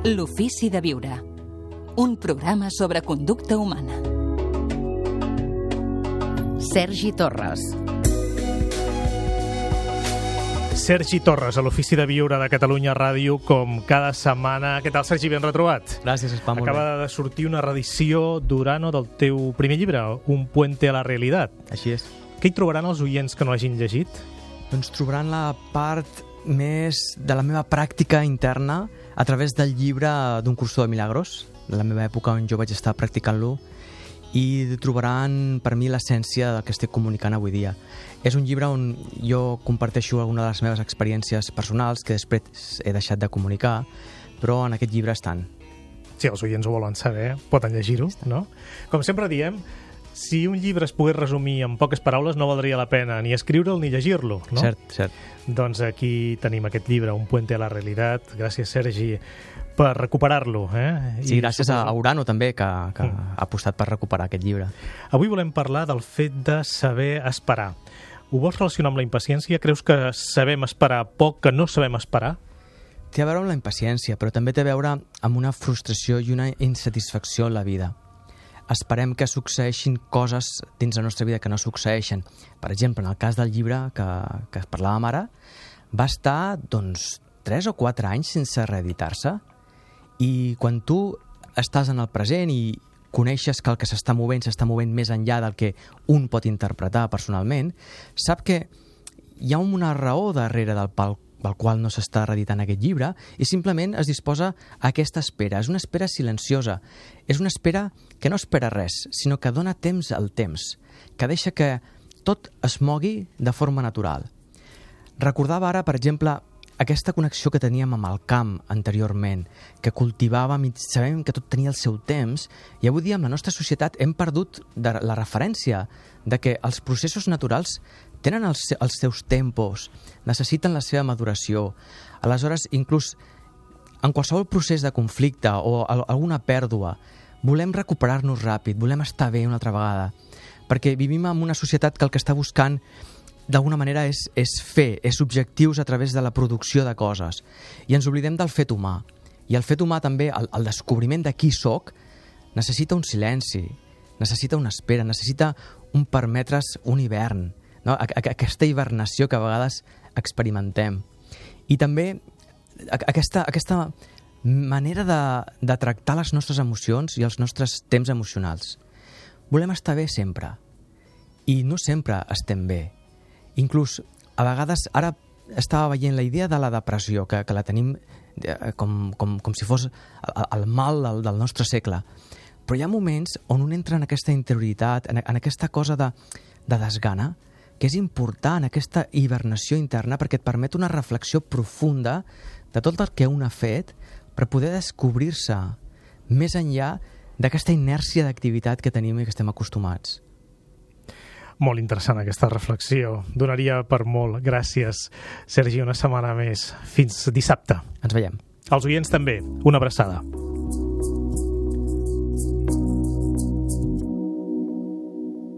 L'ofici de viure. Un programa sobre conducta humana. Sergi Torres. Sergi Torres, a l'Ofici de Viure de Catalunya Ràdio, com cada setmana. Què tal, Sergi? Ben retrobat. Gràcies, Espa, molt bé. Acaba de sortir una reedició d'Urano del teu primer llibre, Un puente a la realidad. Així és. Què hi trobaran els oients que no l'hagin llegit? Doncs trobaran la part més de la meva pràctica interna a través del llibre d'un cursor de milagros, de la meva època on jo vaig estar practicant-lo, i trobaran per mi l'essència del que estic comunicant avui dia. És un llibre on jo comparteixo alguna de les meves experiències personals que després he deixat de comunicar, però en aquest llibre estan. Si els oients ho volen saber, poden llegir-ho, no? Com sempre diem, si un llibre es pogués resumir en poques paraules no valdria la pena ni escriure'l ni llegir-lo, no? Cert. Doncs aquí tenim aquest llibre, Un puente a la realidad. Gràcies, Sergi, per recuperar-lo. Sí, gràcies a Urano també, que ha apostat per recuperar aquest llibre. Avui volem parlar del fet de saber esperar. Ho vols relacionar amb la impaciència? Creus que sabem esperar poc, que no sabem esperar? Té a veure amb la impaciència, però també té a veure amb una frustració i una insatisfacció en la vida. Esperem que succeeixin coses dins la nostra vida que no succeeixen. Per exemple, en el cas del llibre que parlàvem ara, va estar, 3 o 4 anys sense reeditar-se. I quan tu estàs en el present i coneixes que el que s'està movent més enllà del que un pot interpretar personalment, sap que hi ha una raó darrere pel qual no s'està reeditant aquest llibre i simplement es disposa a aquesta espera. És una espera silenciosa. És una espera que no espera res, sinó que dona temps al temps, que deixa que tot es mogui de forma natural. Recordava ara, per exemple, aquesta connexió que teníem amb el camp anteriorment, que cultivàvem i sabem que tot tenia el seu temps, i avui dia amb la nostra societat hem perdut la referència de que els processos naturals tenen els seus tempos, necessiten la seva maduració. Aleshores, inclús en qualsevol procés de conflicte o alguna pèrdua, volem recuperar-nos ràpid, volem estar bé una altra vegada, perquè vivim en una societat que el que està buscant d'alguna manera és objectius a través de la producció de coses. I ens oblidem del fet humà. I el fet humà també, el descobriment de qui soc, necessita un silenci, necessita una espera, necessita un permetre's un hivern, no? Aquesta hibernació que a vegades experimentem. I també aquesta manera de tractar les nostres emocions i els nostres temps emocionals. Volem estar bé sempre. I no sempre estem bé. Inclús, a vegades, ara estava veient la idea de la depressió, que la tenim com si fos el mal del nostre segle. Però hi ha moments on un entra en aquesta interioritat, en aquesta cosa de desgana, que és important, aquesta hibernació interna, perquè et permet una reflexió profunda de tot el que un ha fet per poder descobrir-se més enllà d'aquesta inèrcia d'activitat que tenim i que estem acostumats. Molt interessant aquesta reflexió. Donaria per molt. Gràcies, Sergi, una setmana més. Fins dissabte. Ens veiem. Els oients també. Una abraçada.